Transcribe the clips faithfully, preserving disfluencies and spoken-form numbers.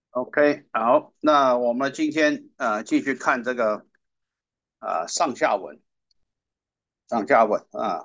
OK，好，那我们今天呃继续看这个呃上下文，上下文啊，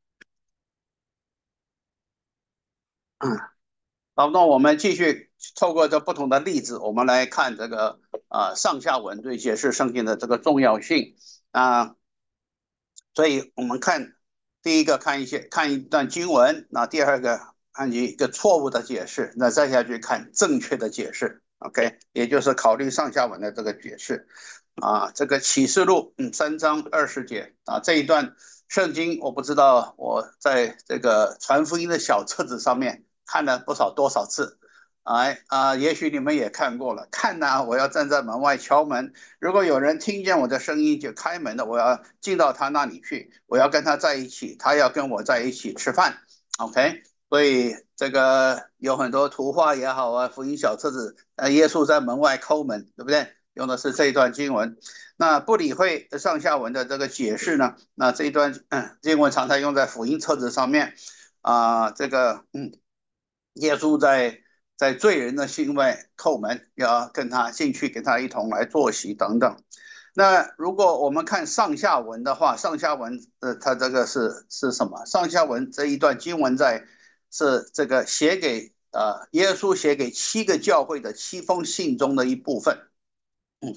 嗯，好，那我们继续透过这不同的例子，我们来看这个呃上下文对解释圣经的这个重要性啊。所以我们看第一个看一些看一段经文，那第二个看一个错误的解释，那再下去看正确的解释。OK，也就是考虑上下文的这个解释。啊，这个启示录，嗯，三章二十节啊，这一段圣经我不知道，我在这个传福音的小册子上面看了不少多少次。哎啊，也许你们也看过了。看呐、我要站在门外敲门，如果有人听见我的声音就开门的，我要进到他那里去，我要跟他在一起，他要跟我在一起吃饭。OK，所以这个有很多图画也好啊，福音小册子，呃，耶稣在门外叩门，对不对？用的是这一段经文。那不理会上下文的这个解释呢，那这一段嗯经文常常用在福音册子上面啊、这个嗯，耶稣在在罪人的心外叩门，要跟他进去，跟他一同来坐席等等。那如果我们看上下文的话，上下文呃，它这个是是什么？上下文这一段经文在是这个写给呃耶稣写给七个教会的七封信中的一部分。嗯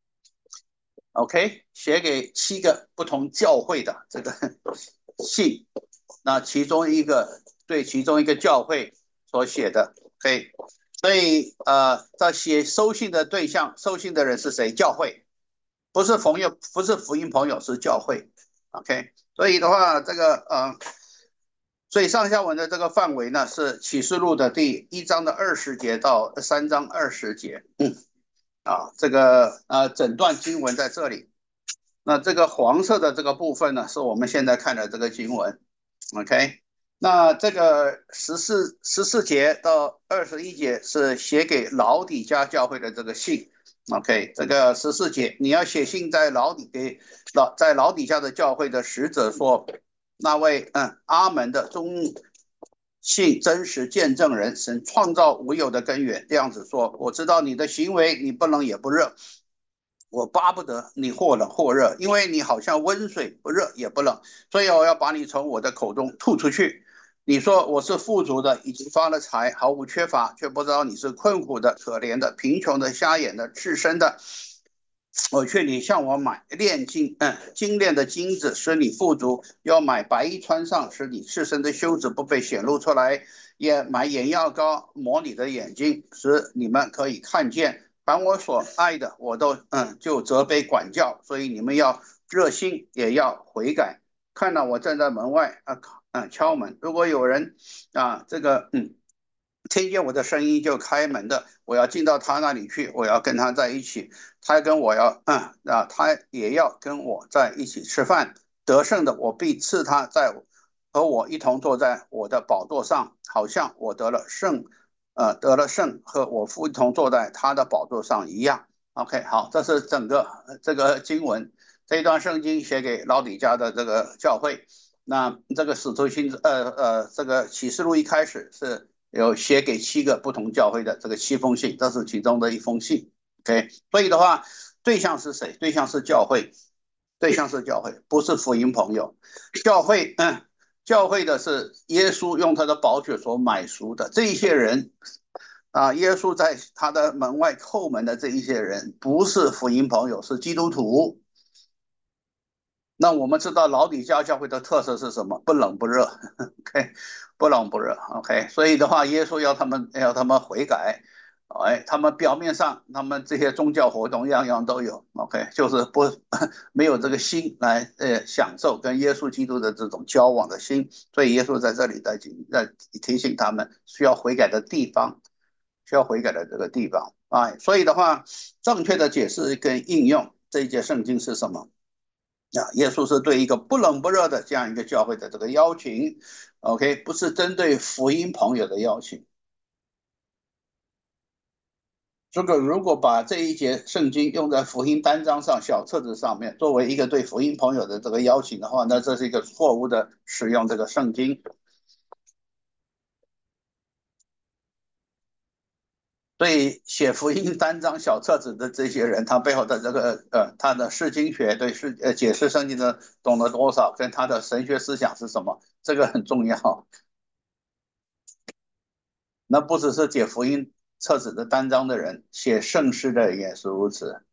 ，OK，写给七个不同教会的这个信，那其中一个对其中一个教会所写的，OK，所以呃，在写收信的对象，收信的人是谁？教会，不是朋友，不是福音朋友，是教会，OK，所以的话，这个呃，所以上下文的这个范围呢，是启示录的第一章的二十节到三章二十节，嗯啊，这个呃整段经文在这里。那这个黄色的这个部分呢，是我们现在看的这个经文，OK。那这个十四十四节到二十一节是写给老底家教会的这个信，OK。这个十四节你要写信在老底给老在老底家的教会的使者说，那位嗯阿门的忠信真实见证人，神创造无有的根源，这样子说，我知道你的行为，你不冷也不热。我巴不得你或冷或热，因为你好像温水，不热也不冷，所以我要把你从我的口中吐出去。你说我是富足的，已经发了财，毫无缺乏，却不知道你是困苦的、可怜的、贫穷的、瞎眼的、赤身的。我劝你向我买炼金，嗯，精炼的金子，使你富足；要买白衣穿上，使你赤身的羞耻不被显露出来；也买眼药膏抹你的眼睛，使你们可以看见。凡我所爱的，我都嗯就责备管教，所以你们要热心，也要悔改。看到我站在门外啊，嗯，敲门。如果有人啊，这个嗯听见我的声音就开门的，我要进到他那里去，我要跟他在一起，他跟我要，嗯啊，他也要跟我在一起吃饭。得胜的，我必赐他在和我一同坐在我的宝座上，好像我得了胜，呃，得了胜和我父一同坐在他的宝座上一样。OK，好，这是整个这个经文，这一段圣经写给老底家的这个教会。那这个使徒行呃呃，这个启示录一开始是有写给七个不同教会的这个七封信，这是其中的一封信。OK，所以的话，对象是谁？对象是教会，对象是教会，不是福音朋友。教会，嗯，教会的是耶稣用他的宝血所买赎的这一些人啊，耶稣在他的门外叩门的这一些人，不是福音朋友，是基督徒。那我们知道老底家教会的特色是什么？不冷不热，OK，不冷不热，OK。所以的话，耶稣要他们要他们悔改，哎，他们表面上他们这些宗教活动样样都有，OK，就是不没有这个心来呃享受跟耶稣基督的这种交往的心。所以耶稣在这里在在提醒他们需要悔改的地方，需要悔改的这个地方，哎，所以的话，正确的解释跟应用这一节圣经是什么？啊，耶稣是对一个不冷不热的这样一个教会的这个邀请，OK，不是针对福音朋友的邀请。这个如果把这一节圣经用在福音单张上、小册子上面，作为一个对福音朋友的这个邀请的话，那这是一个错误的使用这个圣经。 所以写福音单张小册子的这些人，他背后的这个呃，他的释经学对释呃解释圣经的懂了多少，跟他的神学思想是什么，这个很重要。那不只是解福音册子的单张的人，写圣诗的也是如此。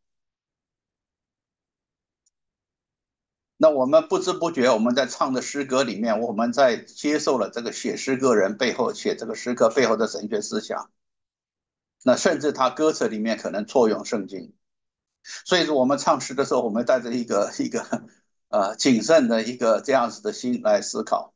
那我们不知不觉，我们在唱的诗歌里面，我们在接受了这个写诗歌人背后写这个诗歌背后的神学思想。那甚至他歌词里面可能错用圣经，所以说我们唱诗的时候，我们带着一个一个呃谨慎的一个这样子的心来思考。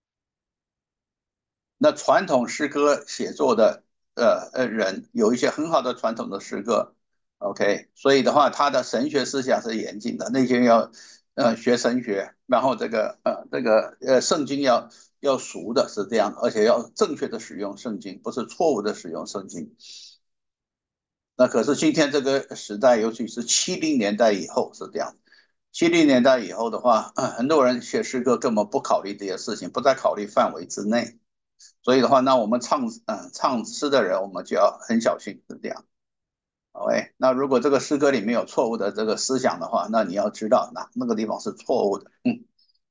那传统诗歌写作的呃呃人有一些很好的传统的诗歌，OK，所以的话，他的神学思想是严谨的，那些要呃学神学，然后这个呃这个呃圣经要要熟的是这样，而且要正确的使用圣经，不是错误的使用圣经。那可是今天这个时代，尤其是七零年代以后是这样。七零年代以后的话，呃很多人写诗歌根本不考虑这些事情，不在考虑范围之内。所以的话，那我们唱嗯唱诗的人，我们就要很小心，是这样。OK，那如果这个诗歌里面有错误的这个思想的话，那你要知道，那那个地方是错误的。嗯，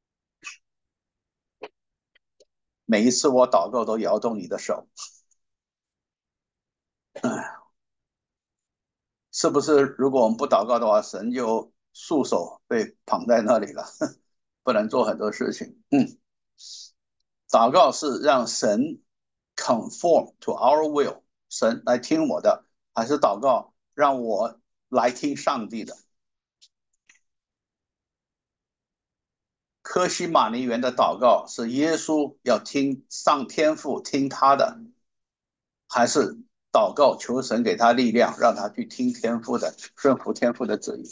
每一次我祷告都摇动你的手，是不是？如果我们不祷告的话，神就束手被绑在那里了，不能做很多事情。嗯，祷告是让神 conform to our will，神来听我的，还是祷告让我来听上帝的？科西玛尼园的祷告是耶稣要听上天父听他的，还是祷告求神给他力量，让他去听天父的，顺服天父的旨意？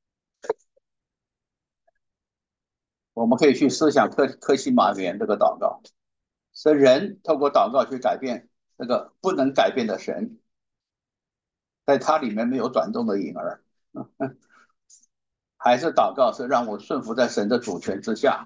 我们可以去思想科科西玛园这个祷告，是人透过祷告去改变这个不能改变的神，在他里面没有转动的影儿，还是祷告是让我顺服在神的主权之下？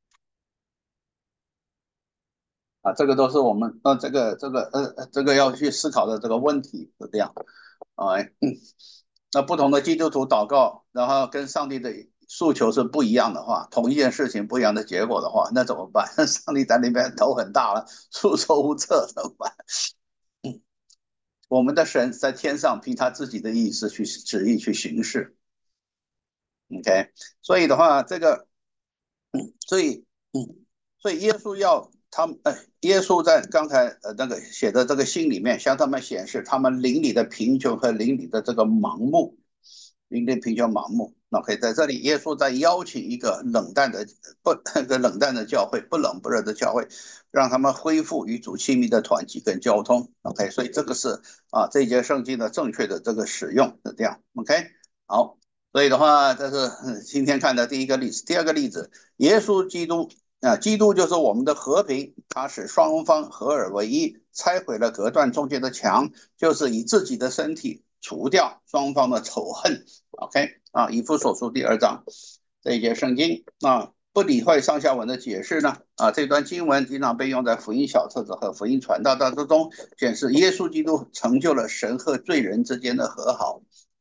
啊，这个都是我们呃这个这个呃这个要去思考的这个问题，是这样。哎，嗯，那不同的基督徒祷告，然后跟上帝的诉求是不一样的话，同一件事情不一样的结果的话，那怎么办？上帝在那边头很大了，束手无策，怎么办？嗯，我们的神在天上凭他自己的意思去旨意去行事。OK，所以的话，这个，嗯，所以，嗯，所以耶稣要他们，呃，耶稣在刚才呃那个写的这个信里面，向他们显示他们邻里的贫穷和邻里的这个盲目，邻里贫穷盲目。OK，在这里，耶稣在邀请一个冷淡的不那个冷淡的教会，不冷不热的教会，让他们恢复与主亲密的团契跟交通。OK，所以这个是啊这一节圣经的正确的这个使用是这样。OK，好。所以的话，这是今天看的第一个例子。第二个例子，耶稣基督啊，基督就是我们的和平，他使双方合而为一，拆毁了隔断中间的墙，就是以自己的身体除掉双方的仇恨。OK 啊，以弗所书第二章这一节圣经啊，不理会上下文的解释呢啊，这段经文经常被用在福音小册子和福音传道当中，显示耶稣基督成就了神和罪人之间的和好。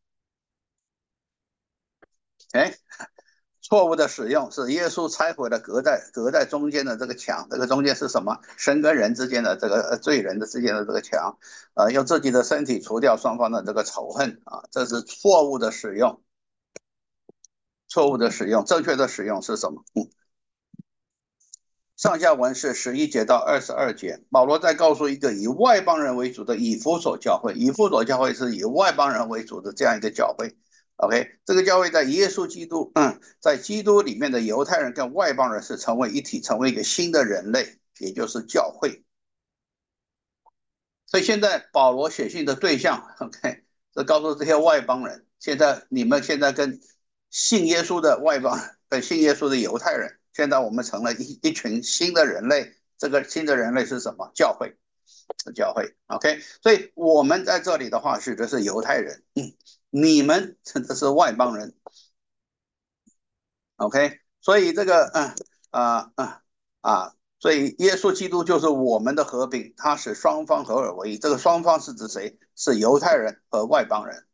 哎，错误的使用是耶稣拆毁了隔在隔在中间的这个墙，这个中间是什么？神跟人之间的这个罪人的之间的这个墙，呃，用自己的身体除掉双方的这个仇恨啊，这是错误的使用。错误的使用，正确的使用是什么？嗯，上下文是十一节到二十二节，保罗在告诉一个以外邦人为主的以弗所教会，以弗所教会是以外邦人为主的这样一个教会。OK，这个教会在耶稣基督，嗯，在基督里面的犹太人跟外邦人是成为一体，成为一个新的人类，也就是教会。所以现在保罗写信的对象，OK，是告诉这些外邦人，现在你们现在跟信耶稣的外邦人，跟信耶稣的犹太人，现在我们成了一一群新的人类。这个新的人类是什么？教会，教会。OK，所以我们在这里的话是的是犹太人，嗯，你们真的是外邦人。OK，所以这个，嗯啊啊啊， 所以耶稣基督就是我们的和平，他使双方合而为一。这个双方是指谁？是犹太人和外邦人。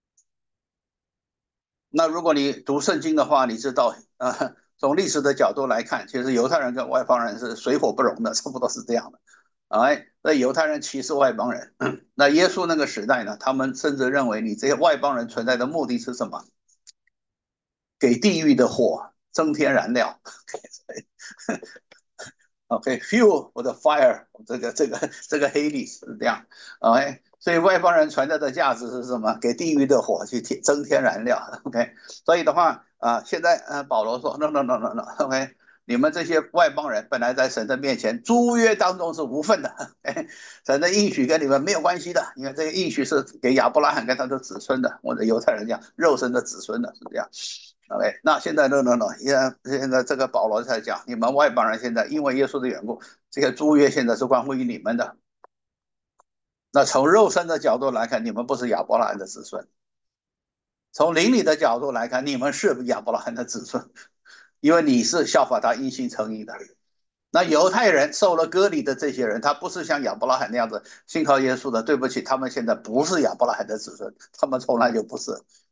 那如果你读圣经的话，你知道，呃，从历史的角度来看，其实犹太人跟外邦人是水火不容的，差不多是这样的。哎，那犹太人歧视外邦人，那耶稣那个时代呢，他们甚至认为你这些外邦人存在的目的是什么？给地狱的火增添燃料。OK，fuel、okay, for the fire，这个这个这个黑历史是这样。OK，所以外邦人存在的价值是什么？给地狱的火去增添燃料。OK，所以的话啊、呃，现在呃保罗说 no no no no no，OK，、okay, 你们这些外邦人本来在神的面前诸约当中是无份的，神的应许跟你们没有关系的，因为这个应许是给亚伯拉罕跟他的子孙的，或者犹太人讲肉身的子孙的，是这样。OK，那现在 no no no，现现在这个保罗才讲，你们外邦人现在因为耶稣的缘故，这些诸约现在是关乎于你们的。那从肉身的角度来看，你们不是亚伯拉罕的子孙；从灵里的角度来看，你们是亚伯拉罕的子孙，因为你是效法他因信称义的。那犹太人受了割礼的这些人，他不是像亚伯拉罕那样子信靠耶稣的，对不起，他们现在不是亚伯拉罕的子孙，他们从来就不是。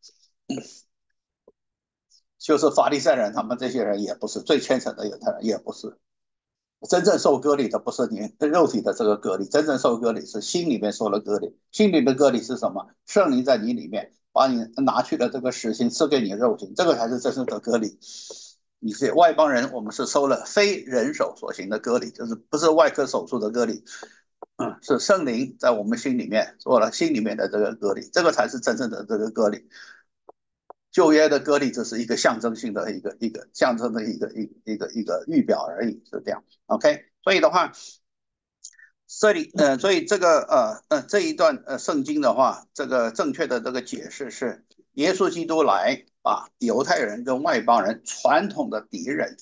就是法利赛人，他们这些人也不是最虔诚的犹太人，也不是真正受割礼的，不是你肉体的这个割礼，真正受割礼是心里面受了割礼。心里的割礼是什么？圣灵在你里面把你拿去了这个实心，赐给你肉体，这个才是真正的割礼。你是外邦人，我们是受了非人手所行的割礼，就是不是外科手术的割礼，嗯，是圣灵在我们心里面做了心里面的这个割礼，这个才是真正的这个割礼。旧约的割礼只是一个象征性的一个一个象征的一个一一个一个预表而已，是这样。OK， 所以的话，这里呃，所以这个呃呃这一段呃圣经的话，这个正确的这个解释是，耶稣基督来把犹太人跟外邦人传统的敌人，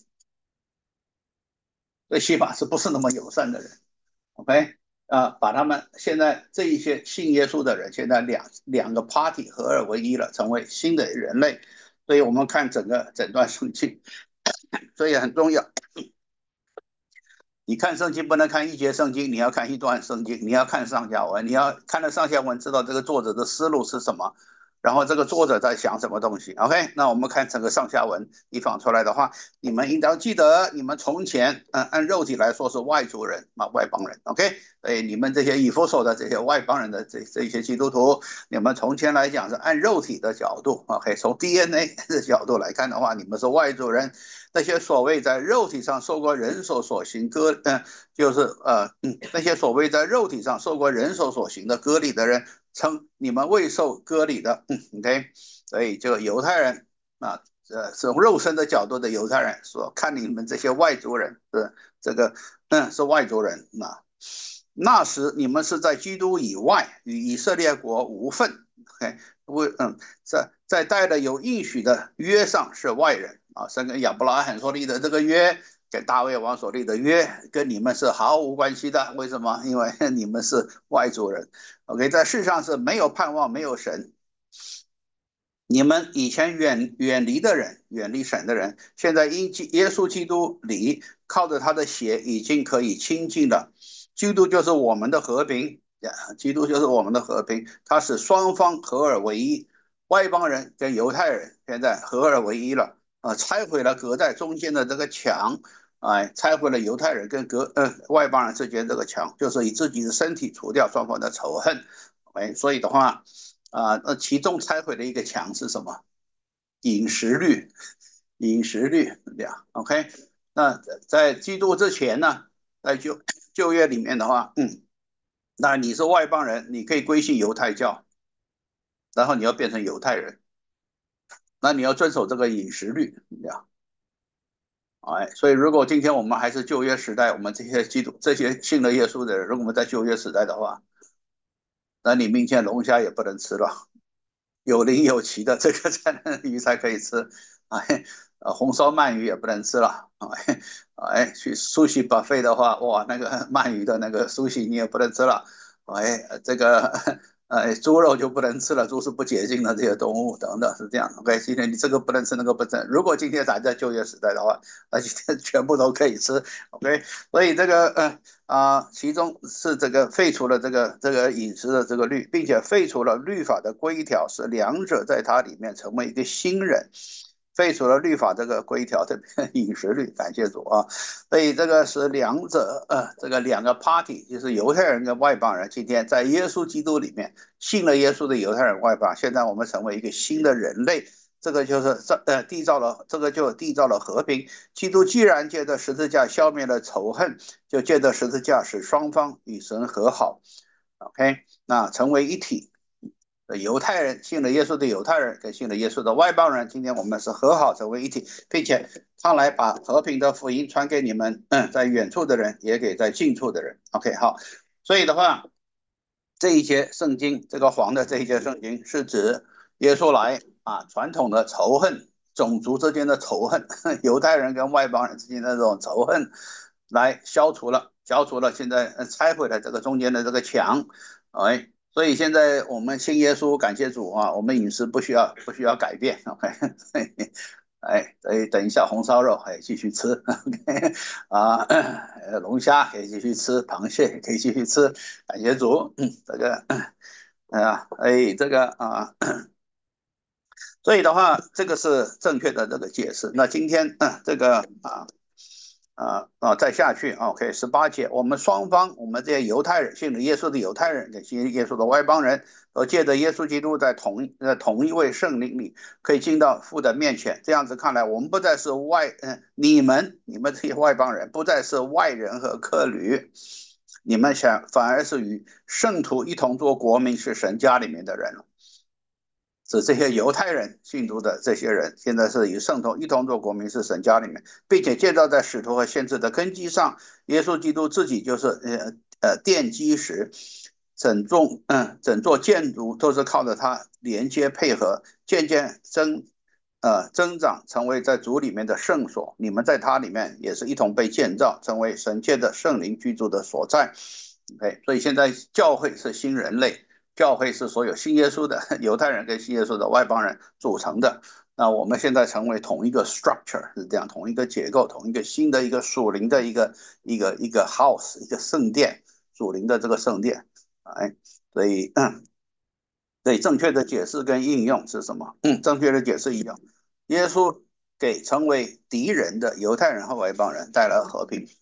最起码是不是那么友善的人。OK，啊、呃，把他们现在这一些信耶稣的人，现在两两个 party 合二为一了，成为新的人类。所以我们看整个整段圣经，所以很重要。你看圣经不能看一节圣经，你要看一段圣经，你要看上下文，你要看了上下文，知道这个作者的思路是什么，然后这个作者在想什么东西。OK， 那我们看整个上下文一放出来的话，你们应当记得，你们从前，嗯，按肉体来说是外族人啊，外邦人。OK，所以你们这些以弗所的这些外邦人的这这些基督徒，你们从前来讲是按肉体的角度 ，OK，从 D N A 的角度来看的话，你们是外族人。那些所谓在肉体上受过人手所行割，嗯、呃，就是呃，嗯，那些所谓在肉体上受过人手所行的割礼的人，称你们未受割礼的，嗯，OK，所以这个犹太人啊，呃，从肉身的角度的犹太人说，看你们这些外族人是这个，嗯，是外族人啊。那时你们是在基督以外，与以色列国无份。OK，为嗯，在在带了有应许的约上是外人啊，是跟亚伯拉罕所立的这个约，跟大卫王所立的约，跟你们是毫无关系的。为什么？因为你们是外族人。OK，在世上是没有盼望，没有神。你们以前远远离的人，远离神的人，现在因耶稣基督里靠着他的血，已经可以亲近了。基督就是我们的和平，基督就是我们的和平，他使双方合而为一，外邦人跟犹太人现在合而为一了，啊、呃，拆毁了隔在中间的这个墙，哎、呃，拆毁了犹太人跟隔呃外邦人之间这个墙，就是以自己的身体除掉双方的仇恨，哎，所以的话。啊、呃，那其中拆毁的一个墙是什么？饮食率，饮食率这样 OK。那在基督之前呢，在旧旧约里面的话，嗯，那你是外邦人，你可以归信犹太教，然后你要变成犹太人，那你要遵守这个饮食律，这样。哎，所以如果今天我们还是旧约时代，我们这些基督这些信了耶稣的人，如果我们在旧约时代的话，那你明天龙虾也不能吃了。有鳞有鳍的这个才能鱼才可以吃，哎，呃，红烧鳗鱼也不能吃了，哎，哎，去苏西 buffet 的话，哇，那个鳗鱼的那个苏西你也不能吃了，哎，这个呃，猪肉就不能吃了，猪是不洁净的这些动物等等，是这样。OK，今天你这个不能吃，那个不能。如果今天咱在旧约时代的话，那今天全部都可以吃。OK，所以这个呃啊、其中是这个废除了这个这个饮食的这个律，并且废除了律法的规条，使两者在它里面成为一个新人。废除了律法这个规条，这边饮食律，感谢主啊！所以这个是两者呃，这个两个 party，就是犹太人跟外邦人，今天在耶稣基督里面信了耶稣的犹太人外邦，现在我们成为一个新的人类，这个就是这呃缔造了这个就缔造了和平。基督既然借着十字架消灭了仇恨，就借着十字架使双方与神和好。OK，那成为一体。犹太人信了耶稣的犹太人跟信了耶稣的外邦人，今天我们是和好成为一体，并且他来把和平的福音传给你们，嗯，在远处的人，也给在近处的人。OK，好，所以的话，这一节圣经，这个黄的这一节圣经是指耶稣来啊，传统的仇恨，种族之间的仇恨，犹太人跟外邦人之间的这种仇恨，来消除了，消除了，现在拆毁了这个中间的这个墙，哎。所以现在我们信耶稣，感谢主啊！我们饮食不需要不需要改变，OK？哎，所以等一下红烧肉还继续吃，OK？啊，龙虾可以继续吃，螃蟹可以继续吃，感谢主。嗯，这个，哎呀，哎，这个啊，所以的话，这个是正确的这个解释。那今天，嗯，这个啊。啊啊，再下去啊，OK，十八节，我们双方，我们这些犹太人，信了耶稣的犹太人，跟信耶稣的外邦人，都借着耶稣基督在同一呃同一位圣灵里，可以进到父的面前。这样子看来，我们不再是外，嗯，你们你们这些外邦人，不再是外人和客旅，你们想反而是与圣徒一同做国民，是神家里面的人了。指这些犹太人信徒的这些人，现在是与圣徒一同做国民，是神家里面，并且建造在使徒和先知的根基上。耶稣基督自己就是呃呃奠基石，整栋嗯整座建筑都是靠着他连接配合，渐渐增呃增长，成为在主里面的圣所。你们在他里面也是一同被建造，成为神界的圣灵居住的所在。OK，所以现在教会是新人类。教会是所有信耶稣的犹太人跟信耶稣的外邦人组成的。那我们现在成为同一个 structure， 是这样，同一个结构，同一个新的一个属灵的一个一个一个 house， 一个圣殿，属灵的这个圣殿。哎，所以，嗯，对正确的解释跟应用是什么？嗯，正确的解释一样，耶稣给成为敌人的犹太人和外邦人带来和平。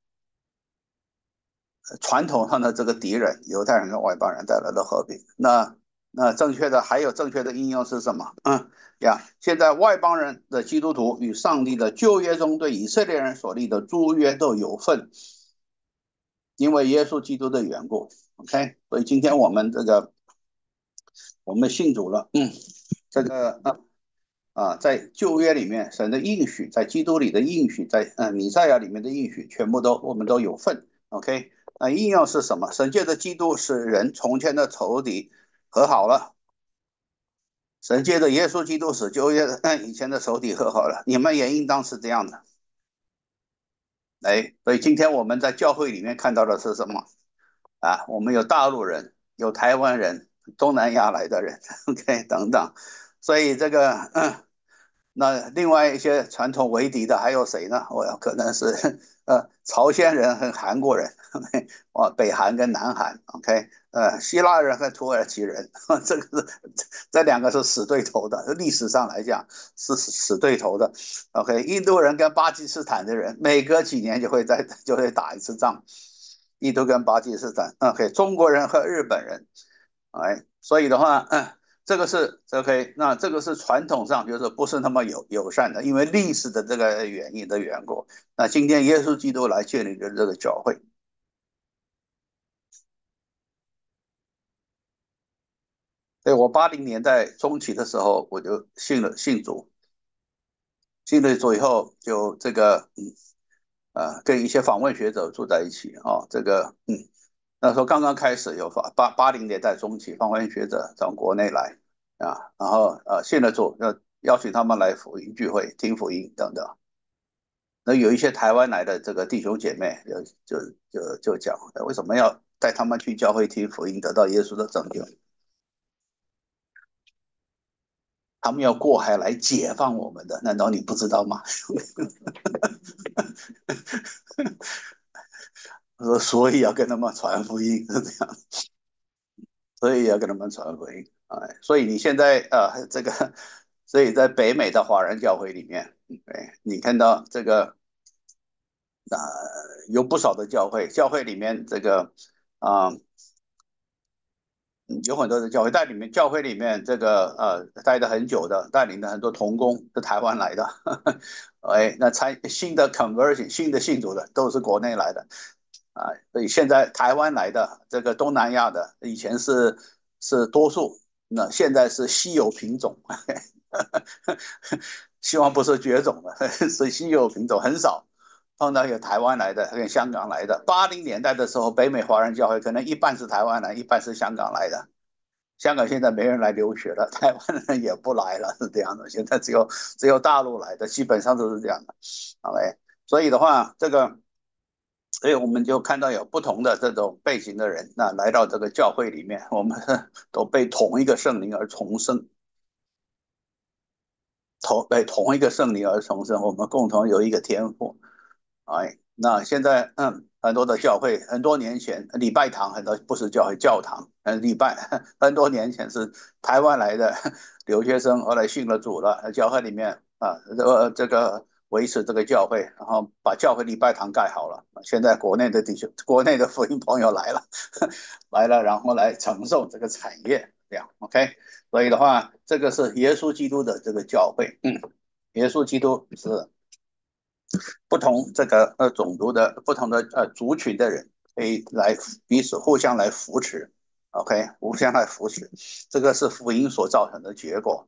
传统上的这个敌人，犹太人跟外邦人带来的和平。那那正确的还有正确的应用是什么？嗯呀，现在外邦人的基督徒与上帝的旧约中对以色列人所立的诸约都有份，因为耶稣基督的缘故。OK，所以今天我们这个我们信主了，嗯，这个啊啊，在旧约里面神的应许，在基督里的应许，在嗯弥赛亚里面的应许，全部都我们都有份。OK，那应用是什么？神借的基督使人从前的仇敌和好了，神借的耶稣基督使旧约嗯以前的仇敌和好了，你们也应当是这样的。哎，所以今天我们在教会里面看到的是什么啊？我们有大陆人，有台湾人，东南亚来的人，OK 等等，所以这个嗯。那另外一些传统为敌的还有谁呢？我可能是呃朝鲜人和韩国人，哦北韩跟南韩，OK，呃希腊人和土耳其人，这个是这两个是死对头的，历史上来讲是死对头的。OK，印度人跟巴基斯坦的人每隔几年就会在就会打一次仗，印度跟巴基斯坦，OK，中国人和日本人，哎，所以的话，嗯。这个是 OK，那这个是传统上就是不是那么友友善的，因为历史的这个原因的缘故。那今天耶稣基督来建立了这个教会。对，我八零年代中期的时候，我就信了信主，信了主以后就这个嗯呃跟一些访问学者住在一起啊、哦，这个嗯那时候刚刚开始有访八八零年代中期访问学者从国内来啊，然后呃信了主要邀请他们来福音聚会听福音等等。那有一些台湾来的这个弟兄姐妹就就就就讲，为什么要带他们去教会听福音，得到耶稣的拯救？ 他们要过海来解放我们的，难道你不知道吗？所以要跟他们传福音是这样，所以要跟他们传福音。哎，所以你现在呃这个，所以在北美的华人教会里面，哎，你看到这个呃有不少的教会，教会里面这个啊。呃有很多的教会在里面，教会里面这个呃待的很久的，带领的很多童工是台湾来的，哎，那参新的 conversion 新的信主的都是国内来的啊，所以现在台湾来的这个东南亚的以前是是多数，那现在是稀有品种，希望不是绝种了，是稀有品种很少。碰到有台湾来的，跟香港来的。八零年代的时候，北美华人教会可能一半是台湾来，一半是香港来的。香港现在没人来留学了，台湾人也不来了，是这样的。现在只有只有大陆来的，基本上都是这样的。OK，所以的话，这个，所以我们就看到有不同的这种背景的人，那来到这个教会里面，我们都被同一个圣灵而重生，同被同一个圣灵而重生，我们共同有一个天赋。哎，那现在嗯，很多的教会，很多年前礼拜堂很多不是教会，教堂，嗯，礼拜很多年前是台湾来的留学生，后来信了主了，教会里面啊，呃，这个维持这个教会，然后把教会礼拜堂盖好了。现在国内的弟兄，国内的福音朋友来了，来了，然后来承受这个产业，这样 OK。所以的话，这个是耶稣基督的这个教会，嗯，耶稣基督是。不同这个呃种族的不同的呃族群的人，可以来彼此互相来扶持，OK，互相来扶持，这个是福音所造成的结果，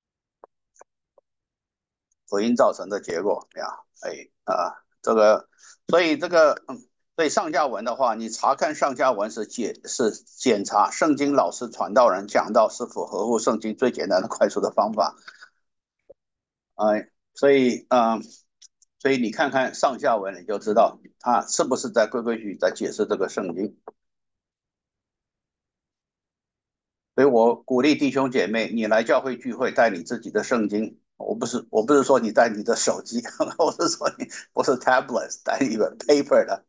福音造成的结果呀，哎啊，这个，所以这个嗯，所以上下文的话，你查看上下文是检是检查圣经老师传道人讲道是否合乎圣经最简单的快速的方法，哎，所以嗯。所以你看看上下文，你就知道他是不是在规规矩矩在解释这个圣经。所以我鼓励弟兄姐妹，你来教会聚会带你自己的圣经。我不是我不是说你带你的手机，我是说你不是 tablet 带一个 paper 的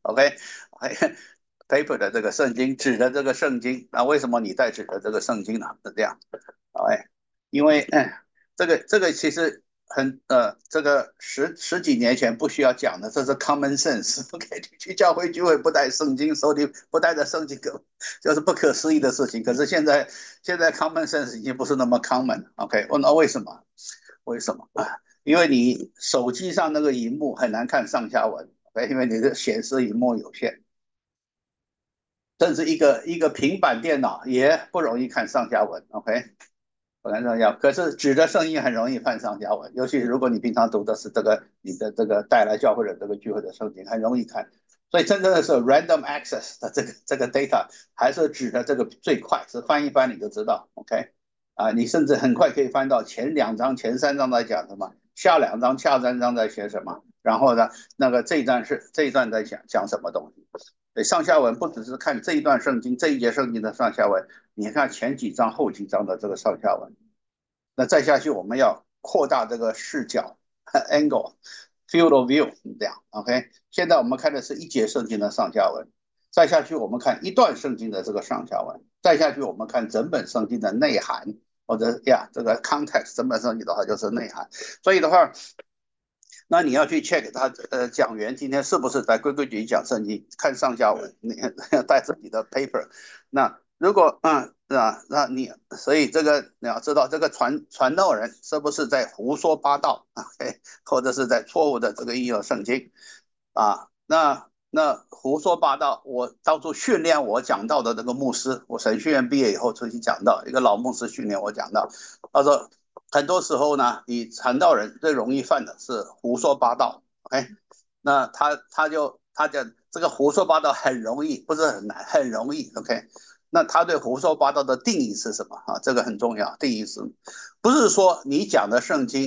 ，OK，paper 的这个圣经，纸的这个圣经。那为什么你带纸的这个圣经呢？是这样，哎，因为嗯，这个这个其实很呃，这个十十几年前不需要讲的，这是 common sense。OK，去教会聚会不带圣经，手里不带着圣经，就是不可思议的事情。可是现在现在 common sense 已经不是那么 common。OK，问到为什么？为什么啊？因为你手机上那个荧幕很难看上下文，OK，因为你的显示荧幕有限。甚至一个一个平板电脑也不容易看上下文，OK，不能上下。可是纸的声音很容易看上下文，尤其如果你平常读的是这个你的这个带来教会的这个聚会的圣经，很容易看。所以真正的是 random access 的这个这个 data 还是纸的这个最快，是翻一翻你就知道，OK，啊，你甚至很快可以翻到前两章、前三章在讲什么，下两章、下三章在写什么，然后呢，那个这一段是这一段在讲讲什么东西。上下文不只是看这一段圣经这一节圣经的上下文，你看前几章后几章的这个上下文。那再下去我们要扩大这个视角 angle field of view 这样 OK。现在我们看的是一节圣经的上下文，再下去我们看一段圣经的这个上下文，再下去我们看整本圣经的内涵，或者呀这个 context 整本圣经的话就是内涵。所以的话。那你要去 check 他呃讲员今天是不是在规规矩矩讲圣经，看上下文，你带着你的 paper。那如果嗯啊，那你所以这个你要知道这个传传道人是不是在胡说八道啊，或者是在错误的这个应用圣经啊？那那胡说八道，我当初训练我讲道的这个牧师，我神学院毕业以后出去讲道，一个老牧师训练我讲道，他说。很多时候呢，你传道人最容易犯的是胡说八道，OK？那他他就他讲这个胡说八道很容易，不是很难，很容易，OK？那他对胡说八道的定义是什么啊？这个很重要，定义是，不是说你讲的圣经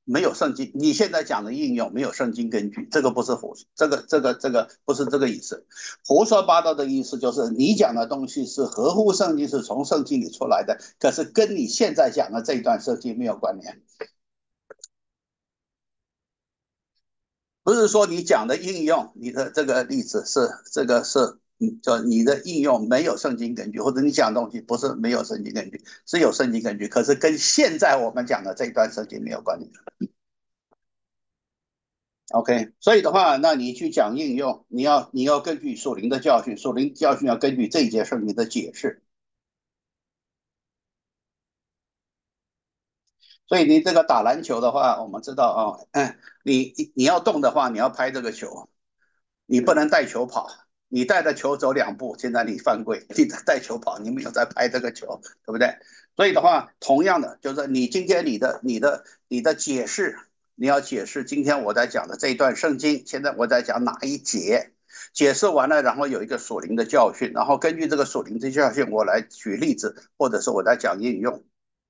没有圣经，你现在讲的应用没有圣经根据，这个不是胡，这个这个这个不是这个意思。胡说八道的意思就是你讲的东西是合乎圣经，是从圣经里出来的，可是跟你现在讲的这一段圣经没有关联。不是说你讲的应用，你的这个例子是这个是，就你的应用没有圣经根据，或者你讲的东西不是没有圣经根据，是有圣经根据，可是跟现在我们讲的这一段圣经没有关联。OK，所以的话，那你去讲应用，你要你要根据属灵的教训，属灵教训要根据这一节圣经的解释。所以你这个打篮球的话，我们知道啊，嗯，你你要动的话，你要拍这个球，你不能带球跑，你带着球走两步，现在你犯规，你带球跑，你没有在拍这个球，对不对？所以的话，同样的，就是你今天你的你的你的解释，你要解释今天我在讲的这一段圣经，现在我在讲哪一节，解释完了，然后有一个属灵的教训，然后根据这个属灵的教训，我来举例子，或者是我在讲应用。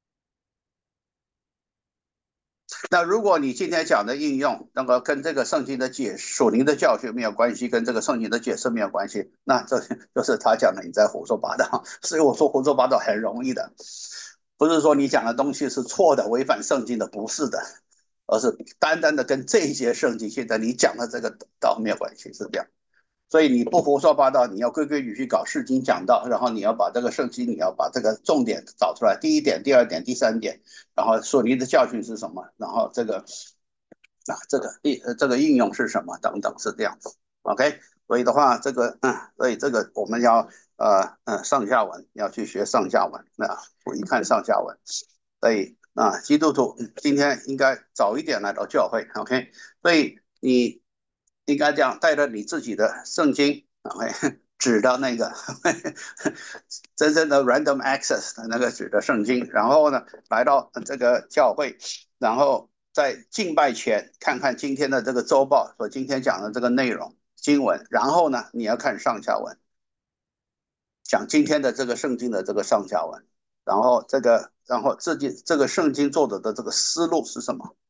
那如果你今天讲的应用，那个跟这个圣经的解属灵的教训没有关系，跟这个圣经的解释没有关系，那这就是他讲的你在胡说八道。所以我说胡说八道很容易的，不是说你讲的东西是错的、违反圣经的，不是的，而是单单的跟这一节圣经现在你讲的这个道没有关系，是这样。所以你不胡说八道，你要规规矩矩搞释经讲道，然后你要把这个圣经，你要把这个重点找出来，第一点、第二点、第三点，然后说你的教训是什么，然后这个啊这个应这个应用是什么等等，是这样子。OK，所以的话，这个嗯，所以这个我们要呃嗯上下文要去学上下文，那注意看上下文。所以啊，基督徒今天应该早一点来到教会，OK，所以你应该这样带着你自己的圣经，OK，指的那个真正的 random access 的那个指的圣经，然后呢来到这个教会，然后在敬拜前看看今天的这个周报所今天讲的这个内容经文，然后呢你要看上下文，讲今天的这个圣经的这个上下文，然后这个然后自己这个圣经作者的这个思路是什么？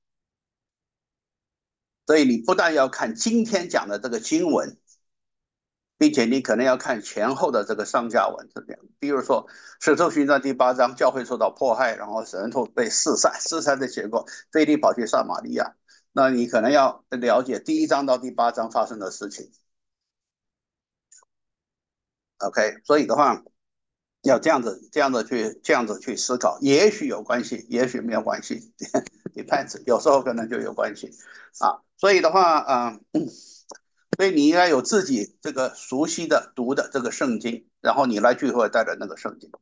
所以你不但要看今天讲的这个经文，并且你可能要看前后的这个上下文，是这样。比如说《使徒行传》第八章，教会受到迫害，然后神徒被四散，四散的结果，腓利跑去撒玛利亚。那你可能要了解第一章到第八章发生的事情。OK，所以的话，要这样子、这样子去、这样子去思考，也许有关系，也许没有关系，depends，有时候可能就有关系啊。所以的话，嗯、呃，所以你应该有自己这个熟悉的读的这个圣经，然后你来聚会带着那个圣经。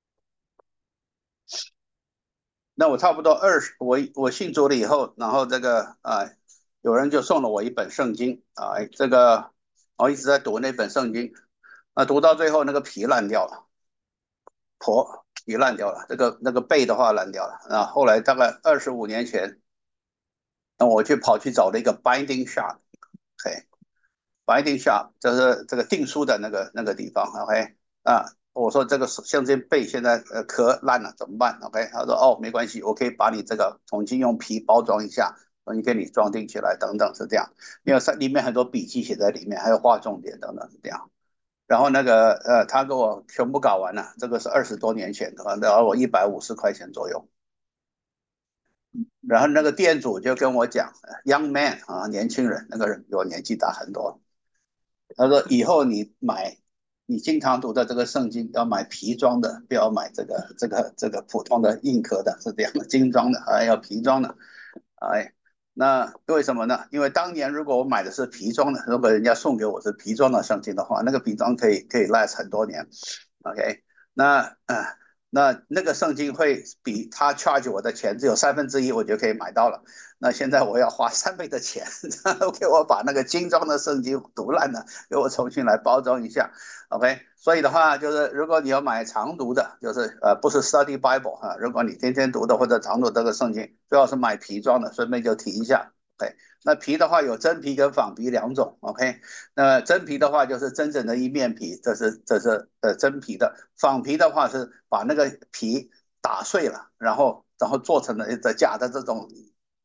那我差不多二十，我我信主了以后，然后这个啊、呃，有人就送了我一本圣经啊、呃，这个我一直在读那本圣经，啊、呃，读到最后那个皮烂掉了。婆皮烂掉了，这个那个背的话烂掉了啊。后来大概二十五年前，那我去跑去找了一个 binding shop，OK，binding shop 就是这个订书的那个那个地方，OK 啊。我说这个像这背现在呃壳烂了怎么办？OK，他说哦没关系，我可以把你这个重新用皮包装一下，重新给你装订起来等等是这样，因为里面很多笔记写在里面，还有画重点等等是这样。然后那个呃，他给我全部搞完了，这个是二十多年前的，然后我一百五十块钱左右。然后那个店主就跟我讲，young man 啊，年轻人，那个人比我年纪大很多。他说以后你买你经常读的这个圣经要买皮装的，不要买这个这个这个普通的硬壳的，是这样的，精装的还要皮装的。哎，那为什么呢？因为当年如果我买的是皮装的，如果人家送给我是皮装的圣经的话，那个皮装可以可以 last 很多年。OK，那呃那那个圣经会比他 charge 我的钱只有三分之一，我就可以买到了。那现在我要花三倍的钱，然后给我把那个精装的圣经读烂了，给我重新来包装一下。OK，所以的话就是，如果你要买常读的，就是呃不是 Study Bible 啊，如果你天天读的或者常读这个圣经，最好是买皮装的，顺便就提一下。OK，那皮的话有真皮跟仿皮两种。OK，那真皮的话就是真正的一面皮，这是这是呃真皮的。仿皮的话是把那个皮打碎了，然后然后做成了这假的这种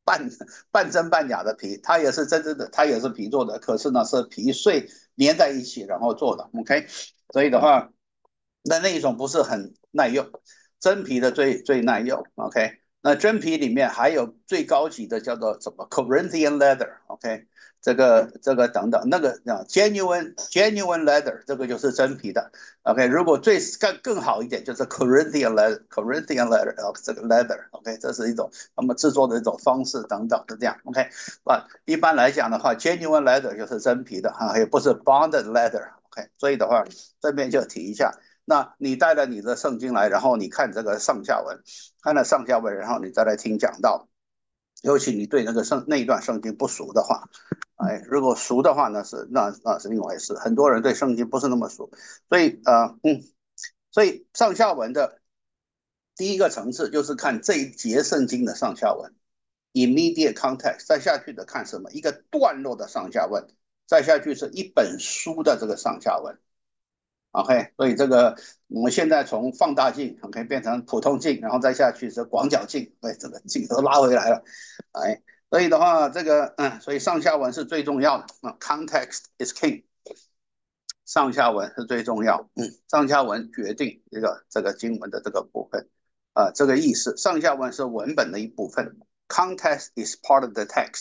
半半真半假的皮，它也是真正的，它也是皮做的，可是呢是皮碎粘在一起然后做的。OK， 所以的话，那那一种不是很耐用，真皮的最最耐用。OK， 那真皮里面还有最高级的叫做什么 Corinthian leather。OK， 这个这个等等，那个啊 genuine genuine leather， 这个就是真皮的。OK， 如果最更更好一点就是 Corinthian leather Corinthian leather， 哦，这个 leather。OK， 这是一种他们制作的一种方式等等的这样。OK， 啊，一般来讲的话 genuine leather 就是真皮的啊，也不是 bonded leather。OK， 所以的话这边就提一下。那你带了你的圣经来，然后你看这个上下文，看了上下文，然后你再来听讲道。尤其你对那个圣那一段圣经不熟的话，哎，如果熟的话，那是那那是另外一回事。很多人对圣经不是那么熟，所以呃嗯，所以上下文的第一个层次就是看这一节圣经的上下文 ，immediate context， 再下去的看什么？一个段落的上下文，再下去是一本书的这个上下文。OK，所以这个我们现在从放大镜 OK 变成普通镜，然后再下去是广角镜，对，这个镜头拉回来了。哎，所以的话，这个嗯，所以上下文是最重要的啊 ，context is king， 上下文是最重要，嗯，上下文决定这个这个经文的这个部分啊、呃，这个意思，上下文是文本的一部分 ，context is part of the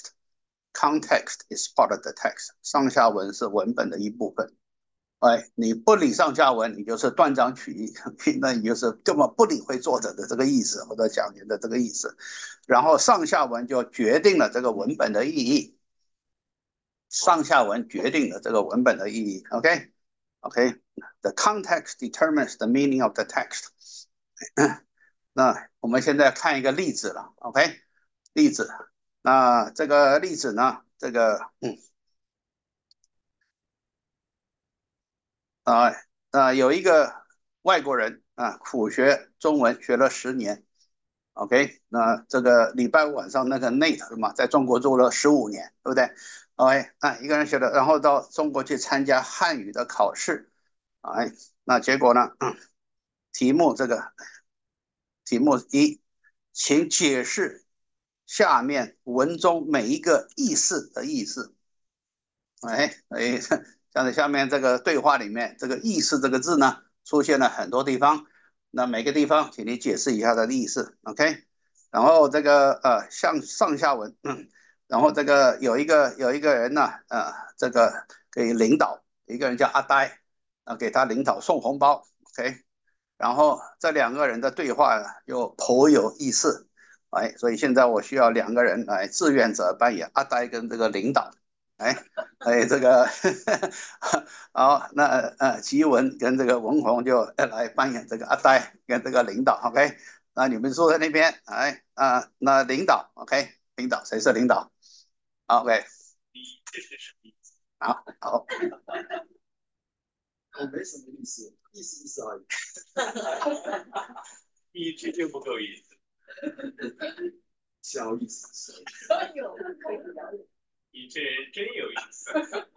text，context is part of the text， 上下文是文本的一部分。哎，你不理上下文，你就是断章取义，那你就是根本不理会作者的这个意思或者讲员的这个意思，然后上下文就决定了这个文本的意义，上下文决定了这个文本的意义。OK OK，the context determines the meaning of the text。那我们现在看一个例子了。OK，例子，那这个例子呢，这个嗯。啊啊，有一个外国人啊，苦学中文学了十年。OK，那这个礼拜五晚上那个 Nate 嘛，在中国住了十五年，对不对？OK，啊，一个人学的，然后到中国去参加汉语的考试。哎，那结果呢？嗯，题目这个题目一，请解释下面文中每一个意思的意思。哎哎，像在下面这个对话里面，这个意思这个字呢，出现了很多地方。那每个地方，请你解释一下它的意思。OK，然后这个呃，向上下文，嗯，然后这个有一个有一个人呢，呃，这个给领导，一个人叫阿呆，啊，给他领导送红包。OK，然后这两个人的对话又颇有意思。哎，所以现在我需要两个人来志愿者扮演阿呆跟这个领导。哎哎，这个好，那呃，奇文跟这个文红就来扮演这个阿呆跟这个领导。OK，那你们坐在那边。哎啊、呃，那领导 OK，领导谁是领导？OK，你这是什么意思？好好，我没什么意思，意思意思而已。你这就不够意思，小意思。有可以了解。你这人真有意思。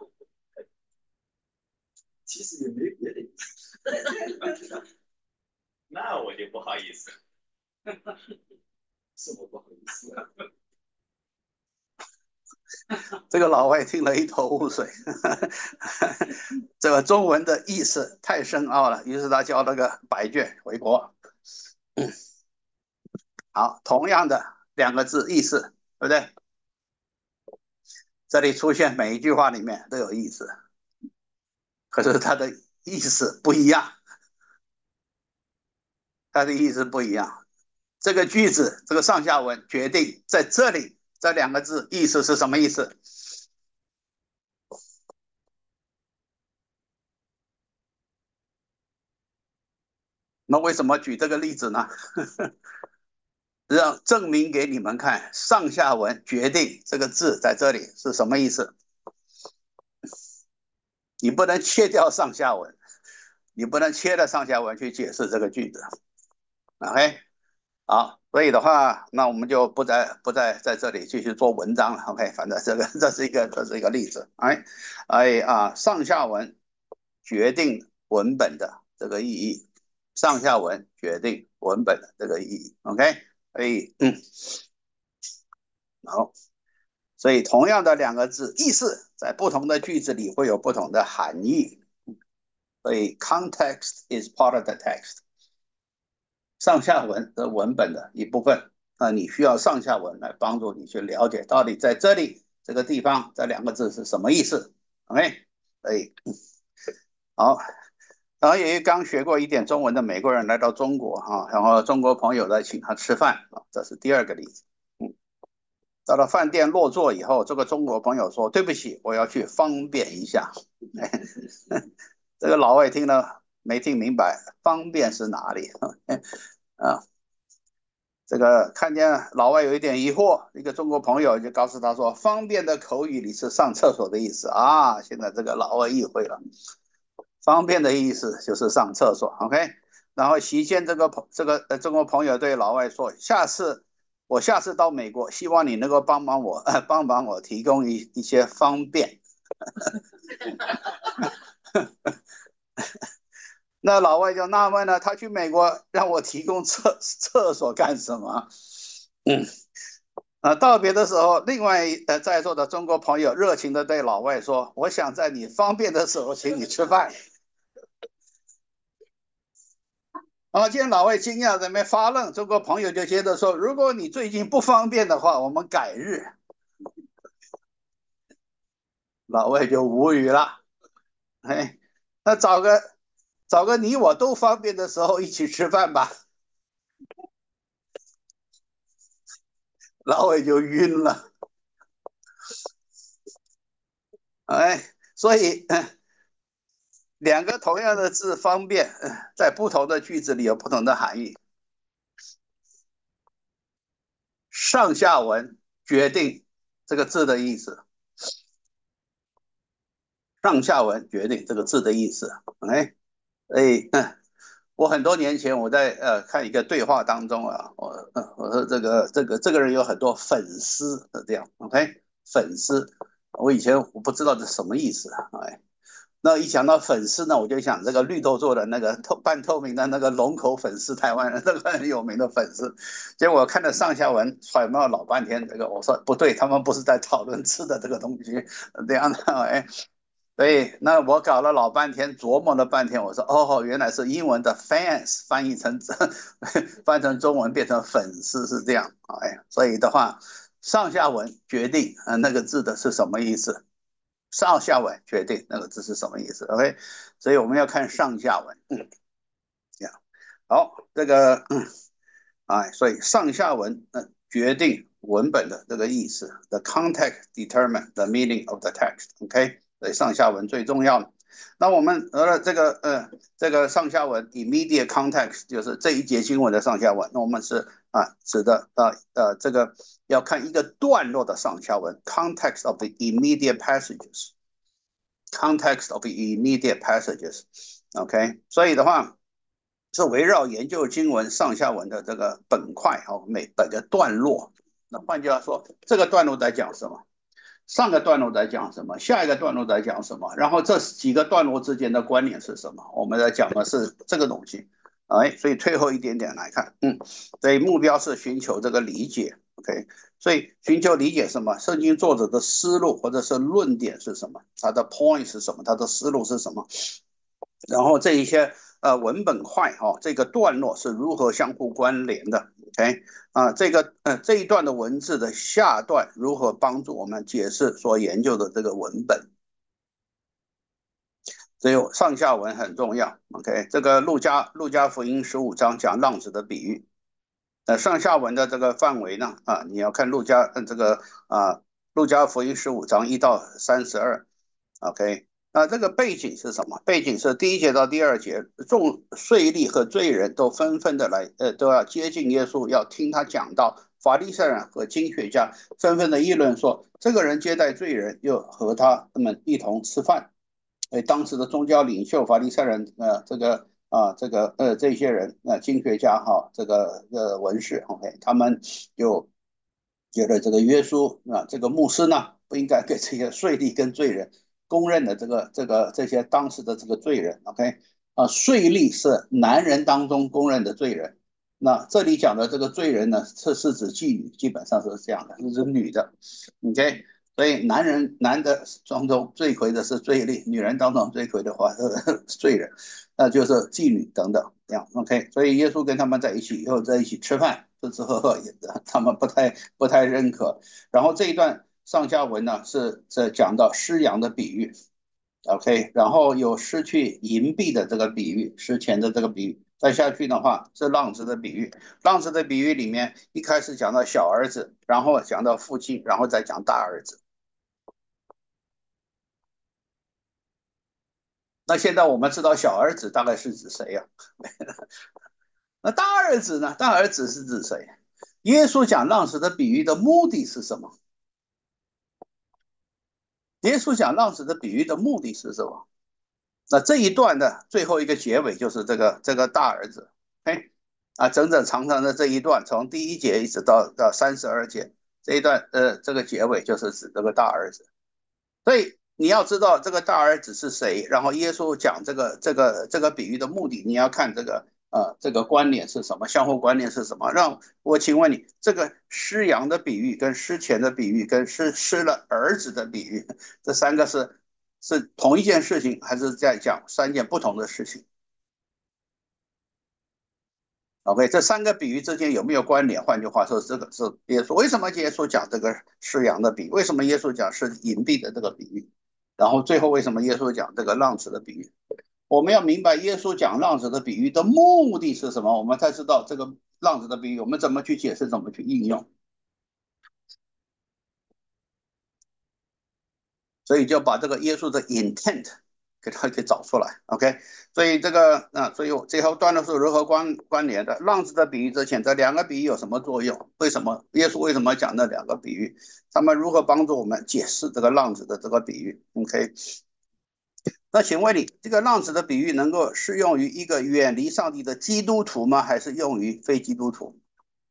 其实也没别的意思。那我就不好意思。什么不好意思？这个老外听了一头雾水。这个中文的意思太深奥了，于是他交了个白卷回国。好，同样的两个字意思，对不对？这里出现每一句话里面都有意思，可是它的意思不一样，它的意思不一样。这个句子，这个上下文决定在这里这两个字意思是什么意思？那为什么举这个例子呢？让证明给你们看，上下文决定这个字在这里是什么意思。你不能切掉上下文，你不能切了上下文去解释这个句子。OK，好，所以的话，那我们就不再不再在这里继续做文章了。OK，反正这个这是一个这是一个例子。哎哎啊，上下文决定文本的这个意义，上下文决定文本的这个意义。OK，所以嗯。 好，所以同样的两个字，意思在不同的句子里会有不同的含义。所以 context is part of the text， 上下文的文本的一部分。那你需要上下文来帮助你去了解到底在这里这个地方这两个字是什么意思。OK， 所以好。然后有一刚学过一点中文的美国人来到中国哈，然后中国朋友来请他吃饭啊，这是第二个例子。嗯，到了饭店落座以后，这个中国朋友说：“对不起，我要去方便一下。”这个老外听了没听明白，方便是哪里？啊，这个看见老外有一点疑惑，一个中国朋友就告诉他说：“方便的口语里是上厕所的意思啊。”现在这个老外意会了。方便的意思就是上厕所 ，OK。然后席间这个朋这个呃中国朋友对老外说：“下次我下次到美国，希望你能够帮忙我呃帮忙我提供一一些方便。”那老外就纳闷了，他去美国让我提供厕厕所干什么？嗯。啊，道别的时候，另外呃在座的中国朋友热情的对老外说：“我想在你方便的时候请你吃饭。”啊，见老外惊讶在那边发愣，中国朋友就接着说：“如果你最近不方便的话，我们改日。”老外就无语了，哎，那找个找个你我都方便的时候一起吃饭吧。老外就晕了，哎，所以两个同样的字“方便”，在不同的句子里有不同的含义。上下文决定这个字的意思，上下文决定这个字的意思。哎，所以，嗯，我很多年前我在呃看一个对话当中啊，我我说这个这个这个人有很多粉丝的这样，OK，粉丝，我以前我不知道这什么意思，哎，那一想到粉丝呢，我就想这个绿豆做的那个透半透明的那个龙口粉丝，台湾人这个很有名的粉丝。结果我看了上下文揣摩了老半天，这个我说不对，他们不是在讨论吃的这个东西这样的，哎，所以那我搞了老半天，琢磨了半天，我说哦，原来是英文的 fans 翻译成翻成中文变成粉丝是这样，哎，所以的话，上下文决定啊那个字的是什么意思。上下文决定那个字是什么意思，OK？所以我们要看上下文，嗯，这样好，这个，嗯，哎，所以上下文，嗯，决定文本的这个意思，the context determine the meaning of the text，OK？所以上下文最重要。那我们呃这个呃这个上下文 immediate context 就是这一节经文的上下文，那我们是啊指的啊呃这个要看一个段落的上下文 context of the immediate passages。context of immediate passages，OK，所以的话是围绕研究经文上下文的这个本块哦，每本个段落。那换句话说，这个段落在讲什么？上个段落在讲什么？下一个段落在讲什么？然后这几个段落之间的关联是什么？我们在讲的是这个东西。哎，所以退后一点点来看，嗯，所以目标是寻求这个理解，OK，所以寻求理解什么？圣经作者的思路或者是论点是什么？他的 point 是什么？他的思路是什么？然后这一些呃文本块哈、哦，这个段落是如何相互关联的？OK 啊，这个呃这一段的文字的下段如何帮助我们解释所研究的这个文本？所以上下文很重要。OK，这个路加路加福音十五章讲浪子的比喻，呃上下文的这个范围呢啊，你要看路加呃这个啊路加福音十五章一到三十二。OK，那这个背景是什么？背景是第一节到第二节，众税吏和罪人都纷纷的来，呃，都要接近耶稣，要听他讲道。法利赛人和经学家纷纷的议论说，这个人接待罪人，又和他们一同吃饭。哎，当时的宗教领袖法利赛人，呃，这个啊，这个呃，这些人，呃，经学家哈，这个呃文士，OK，他们就觉得这个约书啊，这个牧师呢，不应该给这些税吏跟罪人公认的这个这个这些当时的这个罪人，OK，啊，税吏是男人当中公认的罪人， 那这里讲的这个罪人呢，这是指妓女，基本上是这样的，是女的。OK，所以男人男的当中罪魁的是罪吏，女人当中罪魁的话是罪人，那就是妓女等等这样。OK，所以耶稣跟他们在一起，又在一起吃饭，吃吃喝喝，也他们不太不太认可。然后这一段上下文呢是在讲到失羊的比喻。OK，然后有失去银币的这个比喻，失钱的这个比喻，再下去的话是浪子的比喻。浪子的比喻里面，一开始讲到小儿子，然后讲到父亲，然后再讲大儿子。那现在我们知道小儿子大概是指谁呀、啊？那大儿子呢？大儿子是指谁？耶稣讲浪子的比喻的目的是什么？耶稣讲浪子的比喻的目的是什么？那这一段的最后一个结尾就是这个这个大儿子，哎，啊，整整长长的这一段，从第一节一直到到三十二节这一段，呃，这个结尾就是指这个大儿子。所以你要知道这个大儿子是谁，然后耶稣讲这个这个这个比喻的目的，你要看这个呃这个关联是什么，相互关联是什么？让我请问你，这个失羊的比喻、跟失钱的比喻、跟失失了儿子的比喻，这三个是是同一件事情，还是在讲三件不同的事情？OK，这三个比喻之间有没有关联？换句话说，这个是耶稣为什么耶稣讲这个失羊的比喻？为什么耶稣讲是银币的这个比喻？然后最后为什么耶稣讲这个浪子的比喻？我们要明白耶稣讲浪子的比喻的目的是什么，我们才知道这个浪子的比喻我们怎么去解释，怎么去应用。所以就把这个耶稣的 intent 给它给找出来。OK，所以这个啊，所以我最后段落是如何关关联的？浪子的比喻之前，这两个比喻有什么作用？为什么耶稣为什么讲那两个比喻？他们如何帮助我们解释这个浪子的这个比喻？OK，那请问你，这个浪子的比喻能够适用于一个远离上帝的基督徒吗？还是用于非基督徒？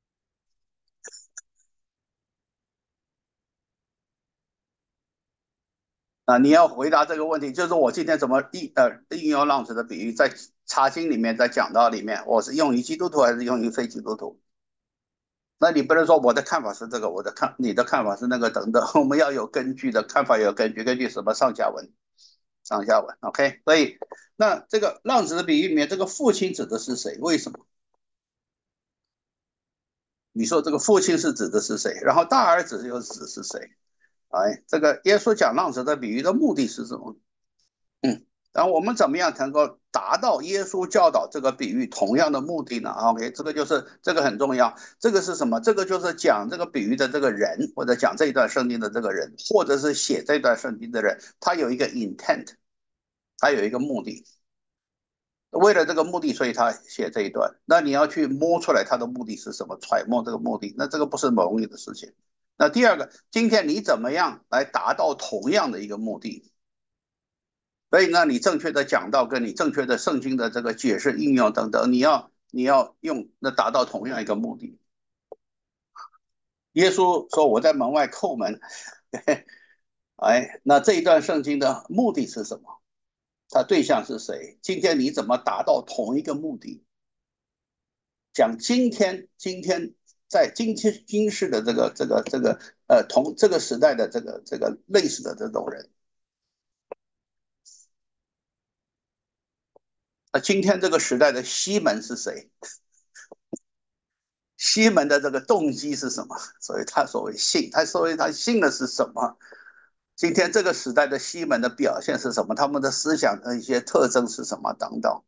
啊，你要回答这个问题，就是我今天怎么应呃应用浪子的比喻，在查经里面，在讲道里面，我是用于基督徒还是用于非基督徒？那你不能说我的看法是这个，我的看你的看法是那个等等，我们要有根据的，看法有根据，根据什么上下文？上下文，OK。所以那这个浪子的比喻里面，这个父亲指的是谁？为什么？你说这个父亲是指的是谁？然后大儿子又指的是谁？哎，这个耶稣讲浪子的比喻的目的是什么？嗯，然后我们怎么样能够达到耶稣教导这个比喻同样的目的呢？OK，这个就是这个很重要。这个是什么？这个就是讲这个比喻的这个人，或者讲这一段圣经的这个人，或者是写这段圣经的人，他有一个 intent，他有一个目的。为了这个目的，所以他写这一段。那你要去摸出来他的目的是什么，揣摩这个目的，那这个不是容易的事情。那第二个，今天你怎么样来达到同样的一个目的？所以呢，你正确的讲道跟你正确的圣经的这个解释、应用等等，你要你要用那达到同样一个目的。耶稣说：“我在门外叩门。”哎，那这一段圣经的目的是什么？它对象是谁？今天你怎么达到同一个目的？讲今天今天在今天今世的这个这个这个呃同这个时代的这个这个类似的这种人，那今天这个时代的西门是谁？西门的这个动机是什么？所以他所谓信，他所谓他信的是什么？今天这个时代的西门的表现是什么？他们的思想的一些特征是什么？等等。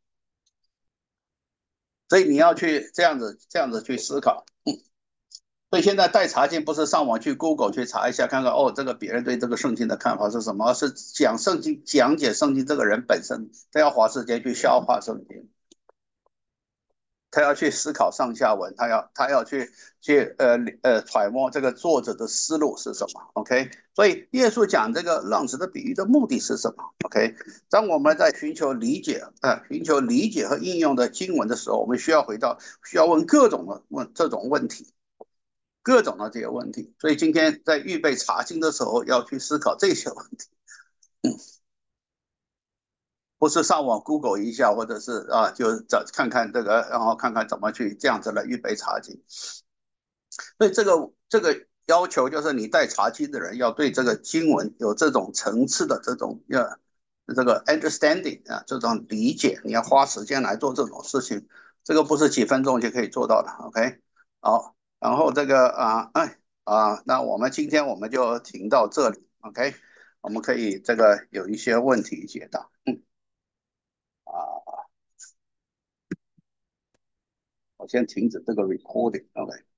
所以你要去这样子这样子去思考。所以现在带查经不是上网去 Google 去查一下，看看哦，这个别人对这个圣经的看法是什么？而是讲圣经、讲解圣经这个人本身，他要花时间去消化圣经。他要去思考上下文，他要他要去去呃呃揣摩这个作者的思路是什么？OK，所以耶稣讲这个浪子的比喻的目的是什么？OK，当我们在寻求理解啊、呃、寻求理解和应用的经文的时候，我们需要回到需要问各种的问这种问题，各种的这些问题。所以今天在预备查经的时候，要去思考这些问题。 不是上网 Google 一下，或者是啊，就找看看这个，然后看看怎么去这样子来预备茶经。所以这个这个要求就是你带茶经的人要对这个经文有这种层次的这种要这个 understanding 啊，这种理解，你要花时间来做这种事情，这个不是几分钟就可以做到的。OK，好，然后这个啊，哎啊，那我们今天我们就停到这里。OK，我们可以这个有一些问题解答。嗯啊，我先停止这个 recording。OK。